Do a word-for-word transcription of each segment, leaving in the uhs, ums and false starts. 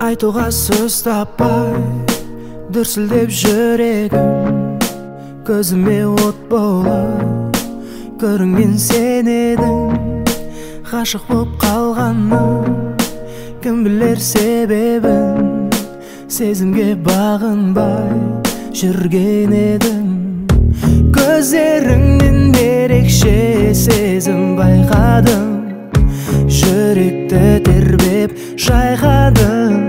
Айтуға сөз таппай дүрсілдеп жүрегім, көзіме от болып көрінген сен едің. Ғашық боп қалғанның кім білер себебін, сезімге бағынбай жүрген едің. Көздеріңнен ерекше сезім байқадым, жүректі тербеп шайқадым.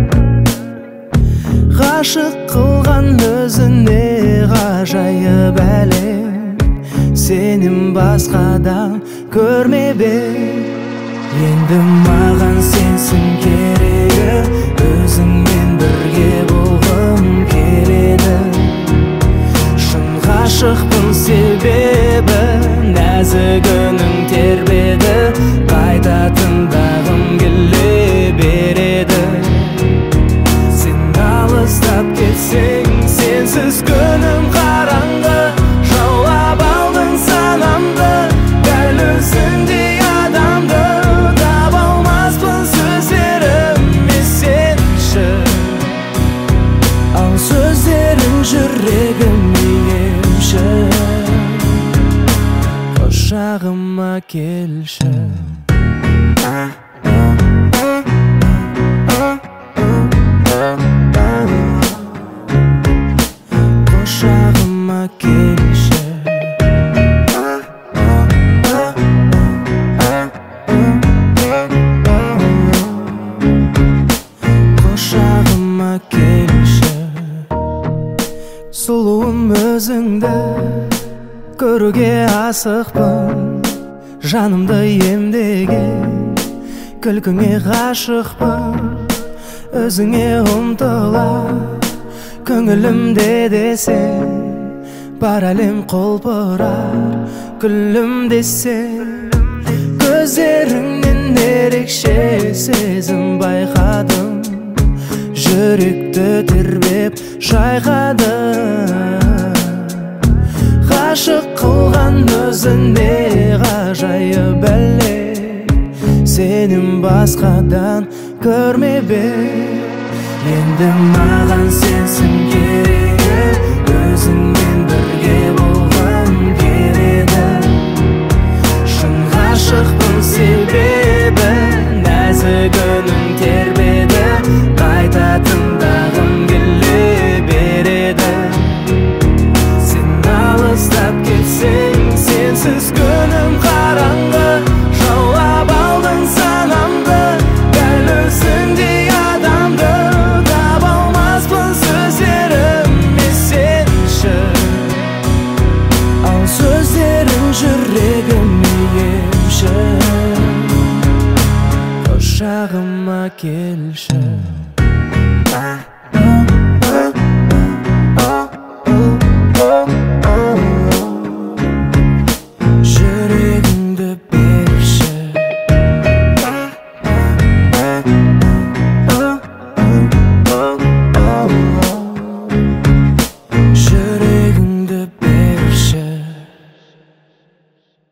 Ғашық қылған өзіне ғажайып әлем, сенің басқадан көрме бе. Енді маған сенсің керегі, өзіңмен бірге болғым келеді. Шын ғашықпын себебі нәзік үнің тербеді, қайта тыңдағым келе береді. Сен алыстап кетсең, сенсіз күнім қараңғы, жаулап алдың санамды, дәл өзіңдей адамды. Таба алмаспын сөздеріме сен үшін, ал сөздерің жүрегіме емші. Құшағыма келші. Құшағыма келші. Құшағыма келші. Сұлуым өзіңді көруге асықпын, жанымды емдеген күлкіңе ғашықпын. Өзіңе ұмтыла көңілімде десең, бар әлем құлпырар күлімдесең. Көздеріңнен ерекше сезім байқадым, жүректі тербеп шайқадым. Ғашық қылған өзіне ғажайып әлем, сенің басқадан көрме бе. Енді маған сенсің керегі, өзіңмен бірге болғым келеді. Шын ғашықпын себебі нәзік үнің тербеді, қайта тыңдағым келе береді. Сен алыстап кетсең, сенсіз күнім қараңғы, жаулап алдың санамды, дәл өзіңдей адамды. Таба алмаспын сөздеріме сен үшін, ал сөздерің жүрегіме емші. Құшағыма келші.